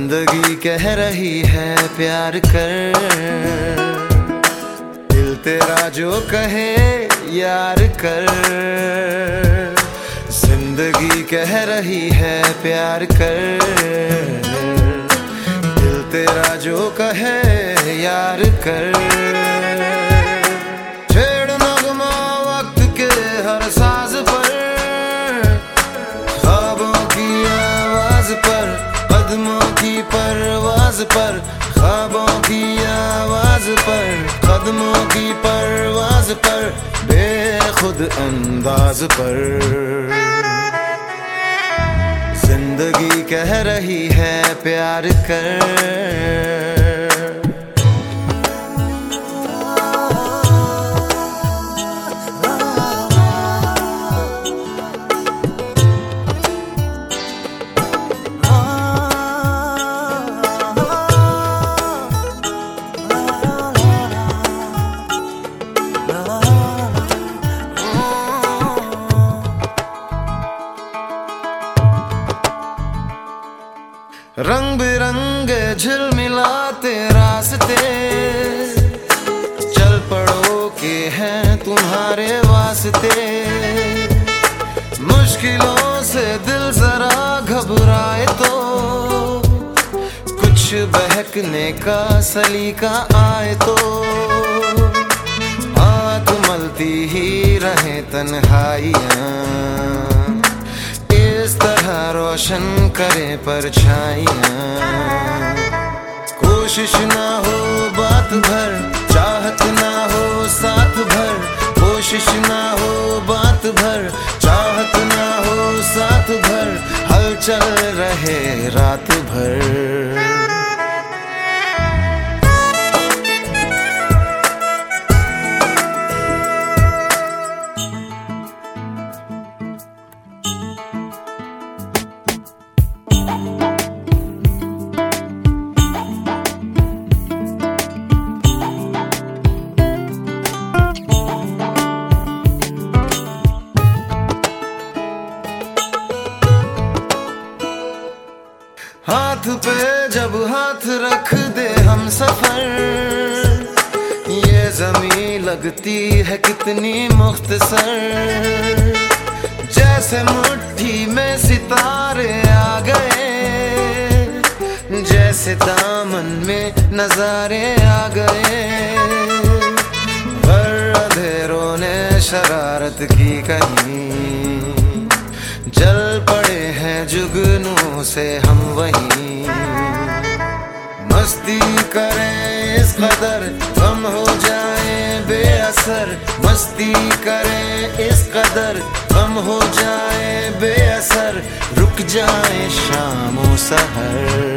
जिंदगी कह रही है प्यार कर, दिल तेरा जो कहे यार कर। जिंदगी कह रही है प्यार कर, दिल तेरा जो कहे यार कर। छेड़ नगमा वक्त के हर साज पर, ख्वाबों की आवाज पर, कदमों की परवाज पर, ख्वाबों की आवाज पर, कदमों की परवाज पर, बेखुद अंदाज पर। जिंदगी कह रही है प्यार कर। रंग बिरंगे झिलमिलाते रास्ते, चल पड़ो के हैं तुम्हारे वास्ते। मुश्किलों से दिल जरा घबराए तो, कुछ बहकने का सलीका आए तो, हाथ मलती ही रहे तन्हाइयां, इस तरह रोशन करे परछाइयां। कोशिश ना हो बात भर, चाहत ना हो साथ भर, कोशिश ना हो बात भर, चाहत ना हो साथ भर, हलचल रहे रात भर। हाथ पे जब हाथ रख दे हम सफर, ये ज़मीं लगती है कितनी मुख्तसर। जैसे मुट्ठी में सितारे आ गए, जैसे दामन में नजारे आ गए। पर अंधेरों ने शरारत की कहीं, जल पड़े हैं जुगनू से हम वहीं। मस्ती करें इस कदर हम हो जाएं बेअसर, मस्ती करें इस कदर हम हो जाएं बेअसर, रुक जाएं शाम और सहर।